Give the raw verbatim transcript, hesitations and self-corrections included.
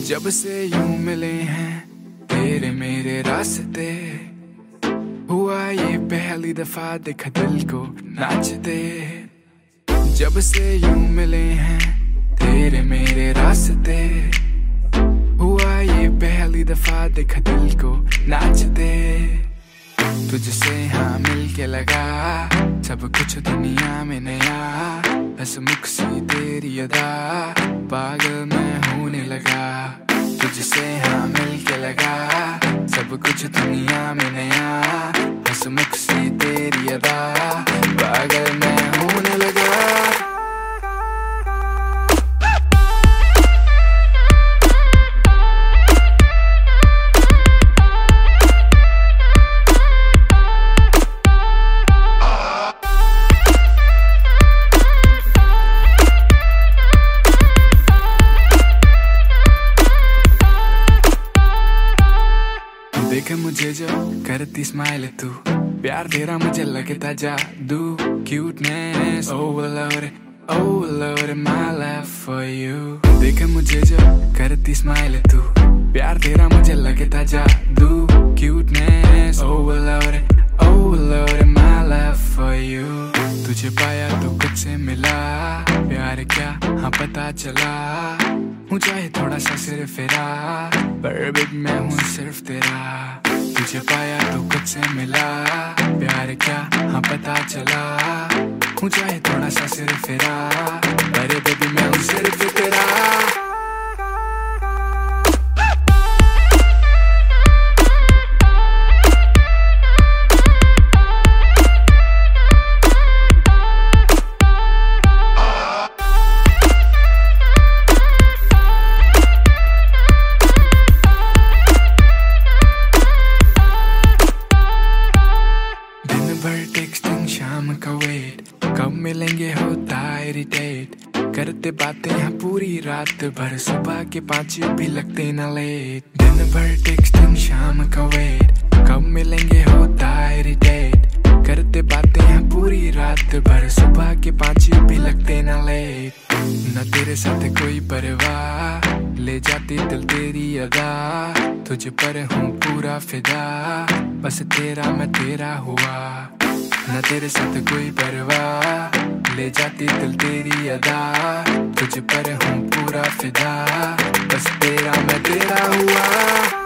जब से यूं मिले हैं तेरे मेरे रास्ते, हुआ ये पहली दफा देखा दिल को नाचते। जब से यूं मिले हैं तेरे मेरे रास्ते, हुआ ये पहली दफा देखा दिल को नाचते। तुझसे हाँ मिलके लगा सब कुछ दुनिया में नया, हंसमुख सी तेरी अदा पागल मैं होने लगा। तुझसे हाँ मिलके लगा सब कुछ दुनिया में नया, हंसमुख सी तेरी अदा पागल मैं होने लगा। देख मुझे जो करती स्माइल तू, प्यार तेरा मुझे लगता जादू। Cuteness oh Lord, oh Lord, my love for you। देख मुझे जो करती स्माइल तू, प्यार तेरा मुझे लगता जादू। Cuteness oh Lord, oh Lord, my love for you। तुझे पाया तो कुछ से मिला प्यार क्या हाँ पता चला, हूँ चाहे थोड़ा सा सिर्फ फेरा पर बिग मैं हूँ सिर्फ तेरा। तुझे पाया तो कुछ से मिला प्यार क्या हाँ पता चला, हूँ चाहे थोड़ा सा सिर्फ फेरा पर बेबी मैं हूँ सिर्फ तेरा। टेक्सटिंग शाम का वेट, कब मिलेंगे होता इरिटेट। करते बातें हैं पूरी रात भर, सुबह के पाँच भी लगते ना लेट। दिन भर टेक्सटिंग शाम का वेट, कब मिलेंगे होता इरिटेट। करते बातें हैं पूरी रात भर, सुबह के पाँच भी लगते ना लेट। न तेरे साथ कोई परवाह, ले जाती दिल तेरी अदा। तुझ पर हूँ पूरा फिदा, बस तेरा मैं तेरा हुआ। न तेरे साथ कोई परवाह, ले जाती दिल तेरी अदा। तुझ पर हूँ पूरा फिदा, बस तेरा मैं तेरा हुआ।